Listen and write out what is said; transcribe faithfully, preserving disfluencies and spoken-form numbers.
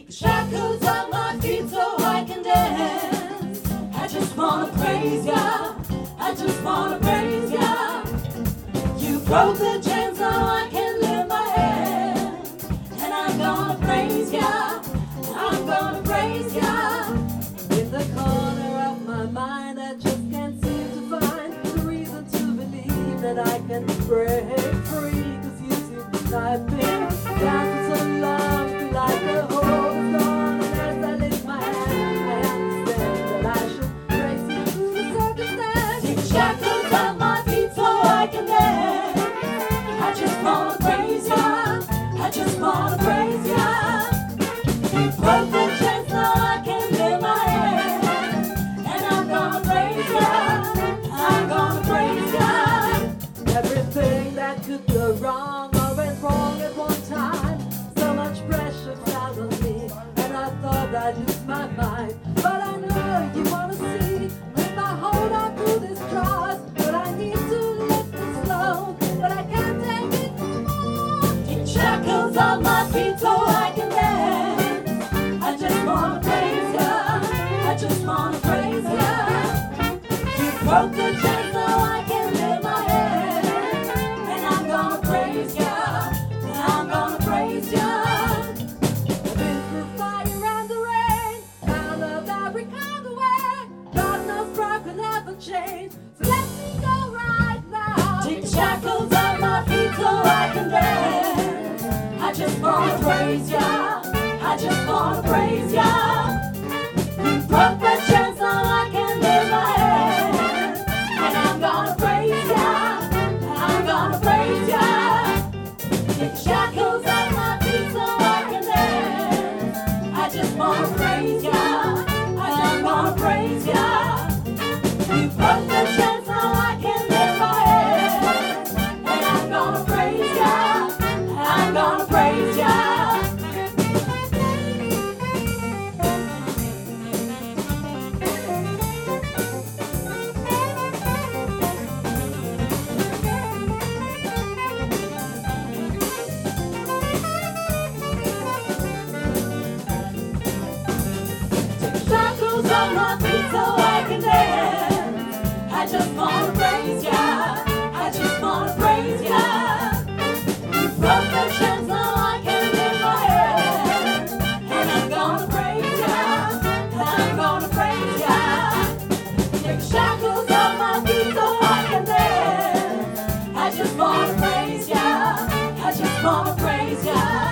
the shackles on my feet so I can dance. I just wanna praise ya, I just wanna praise ya. You broke the chains, now I can lift my hand. And I'm gonna praise ya, I'm gonna praise ya. In the corner of my mind I just can't seem to find the reason to believe that I can break free. Cause you see, I've been dancing so long, feel like the whole is gone. And as I lift my hand, I understand that I should praise you through the circumstance. Take the shackles off my feet so I can dance. I just wanna praise ya, I just wanna praise ya. You broke the chains, now I can lift my hand. And I'm gonna praise ya, I'm gonna praise ya. Everything that could go wrong or went wrong at one time. So much pressure fell on me, and I thought I'd lose my mind. But I know you wanna see with my hold on through this cross. But I need to lift it slow, but I can't take it no more. Take shackles off my feet so I can dance. I just wanna praise ya, I just wanna praise ya. You broke the chains, now I can lift my head. And I'm gonna praise ya, I'm gonna praise ya. I've been through fire and the rain, found of every kind of way. God knows broken never change, so let me go right now. Take the shackles off my feet so I can dance. I just wanna praise ya, I just wanna praise ya. You broke the chains, now I can lift my head. And I'm gonna praise ya, I'm gonna praise ya. Take the shackles off my feet so I can dance. I just wanna praise ya, I'm gonna praise ya. You broke the chains, now I can lift my head. And I'm gonna praise ya, I'm gonna praise ya. Shackles on my feet so I can dance. I just wanna praise ya, I just wanna praise ya. You broke the chains, now I can lift my head. And I'm gonna praise ya, I'm gonna praise ya. Take shackles off my feet so I can dance. I just wanna praise ya, I just wanna praise ya.